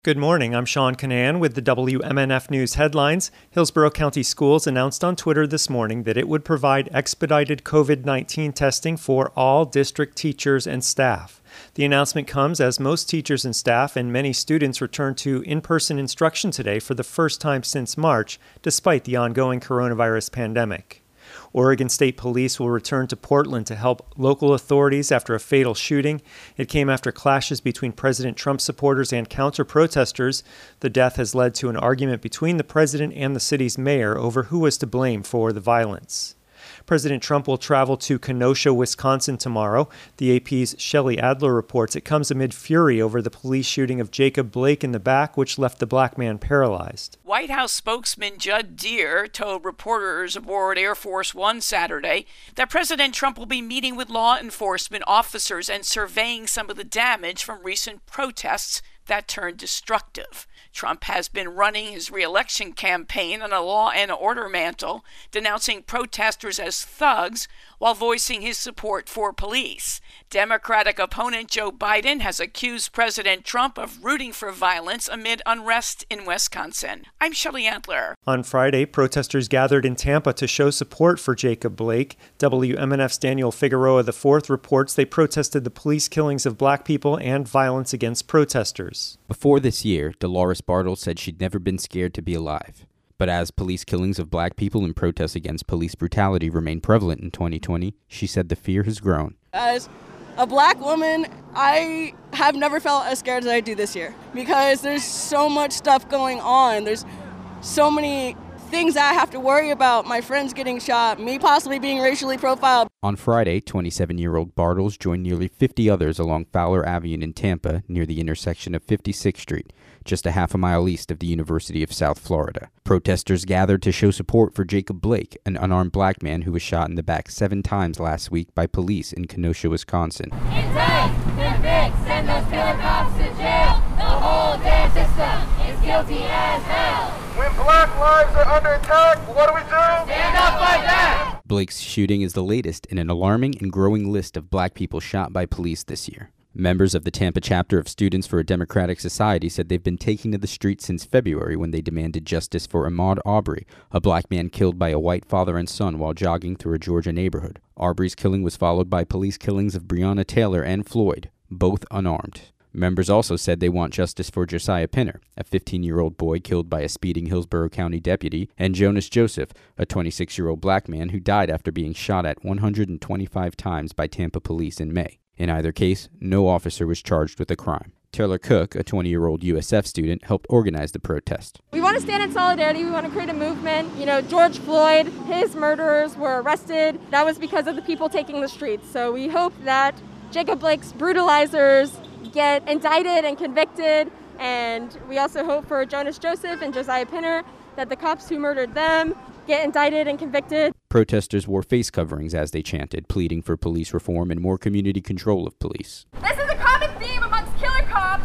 Good morning, I'm Sean Canan with the WMNF News headlines. Hillsborough County Schools announced on Twitter this morning that it would provide expedited COVID-19 testing for all district teachers and staff. The announcement comes as most teachers and staff and many students return to in-person instruction today for the first time since March, despite the ongoing coronavirus pandemic. Oregon State Police will return to Portland to help local authorities after a fatal shooting. It came after clashes between President Trump supporters and counter-protesters. The death has led to an argument between the president and the city's mayor over who was to blame for the violence. President Trump will travel to Kenosha, Wisconsin tomorrow. The AP's Shelley Adler reports it comes amid fury over the police shooting of Jacob Blake in the back, which left the black man paralyzed. White House spokesman Judd Deere told reporters aboard Air Force One Saturday that President Trump will be meeting with law enforcement officers and surveying some of the damage from recent protests that turned destructive. Trump has been running his re-election campaign on a law and order mantle, denouncing protesters as thugs while voicing his support for police. Democratic opponent Joe Biden has accused President Trump of rooting for violence amid unrest in Wisconsin. I'm Shelley Adler. On Friday, protesters gathered in Tampa to show support for Jacob Blake. WMNF's Daniel Figueroa IV reports they protested the police killings of black people and violence against protesters. Before this year, Dolores Bartle said she'd never been scared to be alive. But as police killings of black people and protests against police brutality remain prevalent in 2020, she said the fear has grown. As a black woman, I have never felt as scared as I do this year because there's so much stuff going on. There's so many things I have to worry about. My friends getting shot, me possibly being racially profiled. On Friday, 27-year-old Bartles joined nearly 50 others along Fowler Avenue in Tampa near the intersection of 56th Street, just a half a mile east of the University of South Florida. Protesters gathered to show support for Jacob Blake, an unarmed black man who was shot in the back 7 times last week by police in Kenosha, Wisconsin. Indict, convict, send those killer cops to jail. The whole damn system is guilty as hell. When black lives are under attack, what do? Stand up like that! Blake's shooting is the latest in an alarming and growing list of black people shot by police this year. Members of the Tampa chapter of Students for a Democratic Society said they've been taking to the streets since February when they demanded justice for Ahmaud Arbery, a black man killed by a white father and son while jogging through a Georgia neighborhood. Arbery's killing was followed by police killings of Breonna Taylor and Floyd, both unarmed. Members also said they want justice for Josiah Pinner, a 15-year-old boy killed by a speeding Hillsborough County deputy, and Jonas Joseph, a 26-year-old black man who died after being shot at 125 times by Tampa police in May. In either case, no officer was charged with the crime. Taylor Cook, a 20-year-old USF student, helped organize the protest. We want to stand in solidarity. We want to create a movement. George Floyd, his murderers were arrested. That was because of the people taking the streets. So we hope that Jacob Blake's brutalizers get indicted and convicted, and we also hope for Jonas Joseph and Josiah Pinner that the cops who murdered them get indicted and convicted. Protesters wore face coverings as they chanted, pleading for police reform and more community control of police. This is a common theme amongst killer cops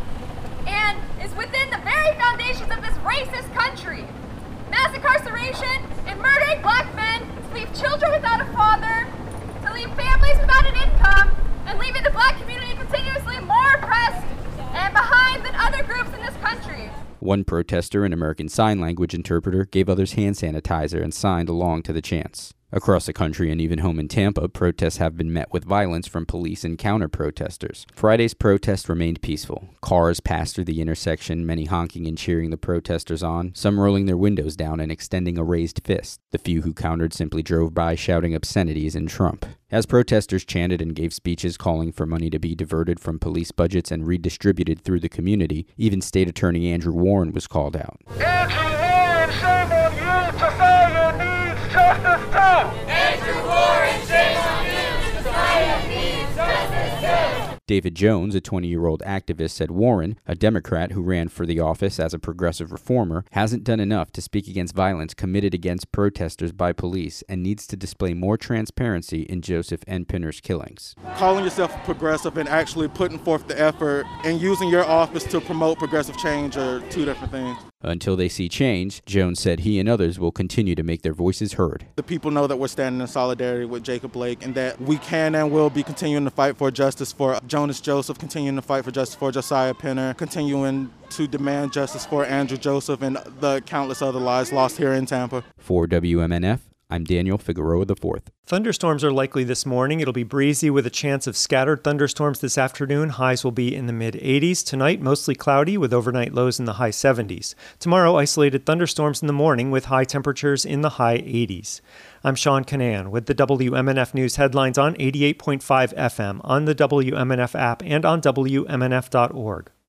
and is within the very foundations of this racist country. Mass incarceration and murdering black men to leave children without a father, to leave families without an income, and leaving the black community continuously more oppressed and behind than other groups in this country. One protester, an American Sign Language interpreter, gave others hand sanitizer and signed along to the chants. Across the country and even home in Tampa, protests have been met with violence from police and counter-protesters. Friday's protest remained peaceful. Cars passed through the intersection, many honking and cheering the protesters on, some rolling their windows down and extending a raised fist. The few who countered simply drove by shouting obscenities and Trump. As protesters chanted and gave speeches calling for money to be diverted from police budgets and redistributed through the community, even State Attorney Andrew Warren was called out. Andrew Warren, shame on you! Josiah needs justice too! Andrew Warren, shame on you! Josiah needs justice too! David Jones, a 20-year-old activist, said Warren, a Democrat who ran for the office as a progressive reformer, hasn't done enough to speak against violence committed against protesters by police and needs to display more transparency in Joseph and Pinner's killings. Calling yourself progressive and actually putting forth the effort and using your office to promote progressive change are two different things. Until they see change, Jones said he and others will continue to make their voices heard. The people know that we're standing in solidarity with Jacob Blake and that we can and will be continuing to fight for justice for Jonas Joseph, continuing to fight for justice for Josiah Penner, continuing to demand justice for Andrew Joseph and the countless other lives lost here in Tampa. For WMNF, I'm Daniel Figueroa IV. Thunderstorms are likely this morning. It'll be breezy with a chance of scattered thunderstorms this afternoon. Highs will be in the mid-80s. Tonight, mostly cloudy with overnight lows in the high 70s. Tomorrow, isolated thunderstorms in the morning with high temperatures in the high 80s. I'm Sean Canan with the WMNF News headlines on 88.5 FM, on the WMNF app, and on WMNF.org.